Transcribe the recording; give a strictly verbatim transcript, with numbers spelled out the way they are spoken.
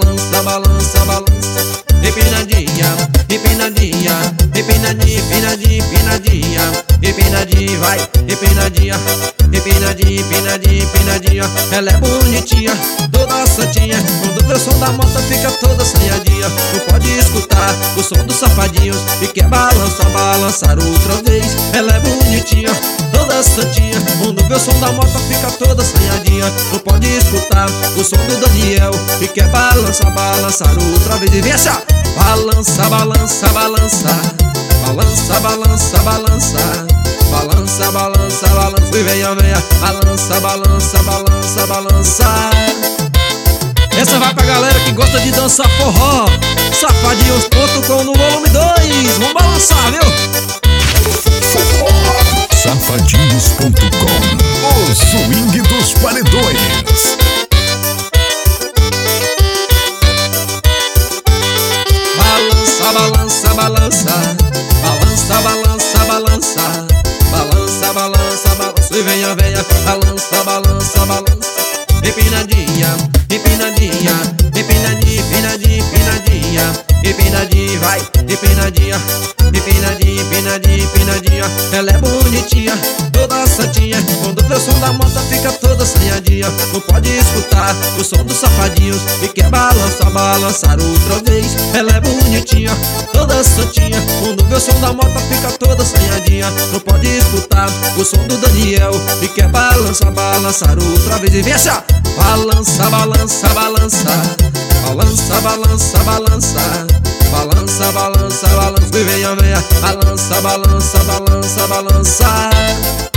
balança, balança, balança. Empinadinha, empinadinha, empinadinha, empinadinha, empinadinha, empinadinha, vai, empinadinha, empinadinha, empinadinha, empinadinha. Ela é bonitinha, toda santinha. Quando vê o som da moto fica toda assanhadinha. Não pode escutar o som dos safadinhos e quer balançar, balançar outra vez. Ela é bonitinha, toda santinha. Quando vê o som da moto fica toda assanhadinha. Não pode escutar o som do Daniel e quer balançar, balançar outra vez. E vem assim, ó. Balança, balança, balança, balança, balança, balança, balança, balança, balança. E venha, venha, balança, balança, balança, balança. Essa vai pra galera que gosta de dançar forró. Safadinhos ponto com no volume dois. Vamos balançar, viu? Safadinhos ponto com, o swing dos paredões. Balança, balança, balança, balança, balança, balança, balança, balança. E venha, venha, balança, balança, balança. Empinadinha, empinadinha, empinadinha, empinadinha, empinadinha, empinadinha, vai, empinadinha, empinadinha, empinadinha, empinadinha. Ela é bonitinha, toda santinha. Quando vê o som da moto fica toda assanhadinha. Não pode escutar o som dos safadinhos e quer balançar, balançar outra vez. Ela é bonitinha, toda santinha. Quando vê o som da moto fica toda assanhadinha. Não pode escutar o som do Daniel e quer balançar, balançar outra vez. E vem assim, ó. Balança, balança, balança, balança, balança, balança, balança, balança, balança. E venha, venha, balança, balança, balança, balança.